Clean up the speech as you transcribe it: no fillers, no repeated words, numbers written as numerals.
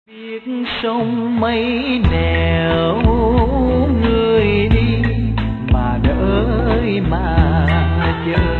biết sông mây nẻo người đi mà đợi mà chờ.